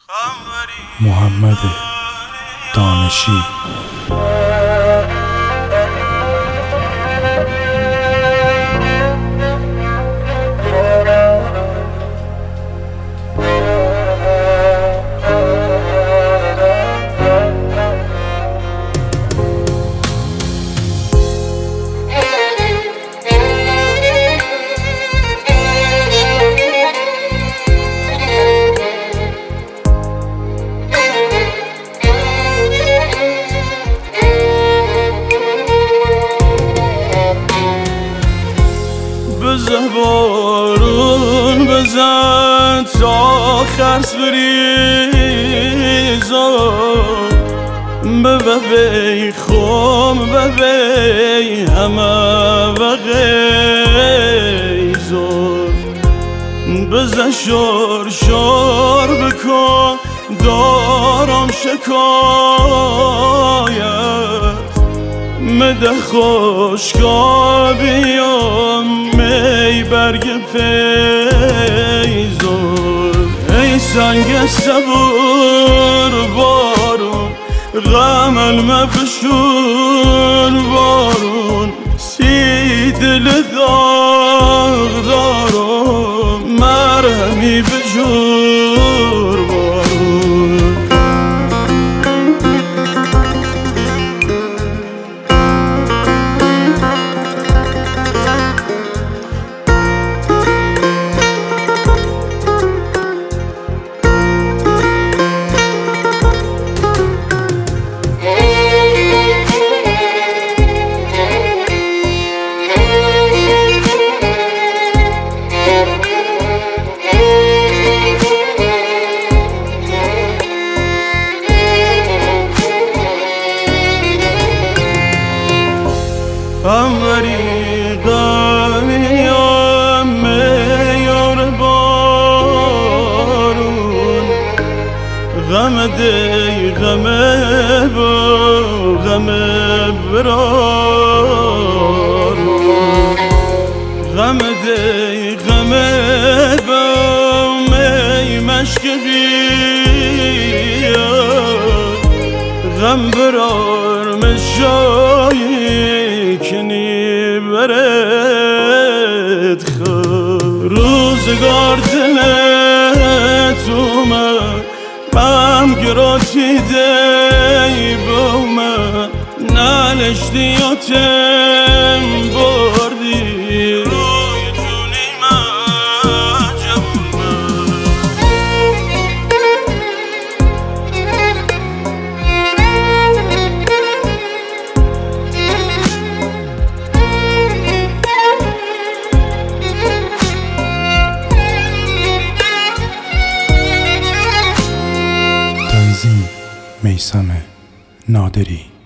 محمد دانشی. بزن بارون بزن تا خرس بریزا ببی خم ببی همه و غیزا بزن شور شور بکن دارم شکایت مده خوشگاه بیام می برگ فیزور ای سنگ صبور بارون غمل مبشون بارون سی دل داغ دارم مرهمی بجور بارون انوری غمیم میار بارون غم دی غم با غم برارون غم دی غم با می مشک بیا غم برار مشایی کنی برد خود روزگار دلت اومد بم گراتی دی بومد نلشتیاتم بردی روی جونی من جبومد تنظیم میثم نادری.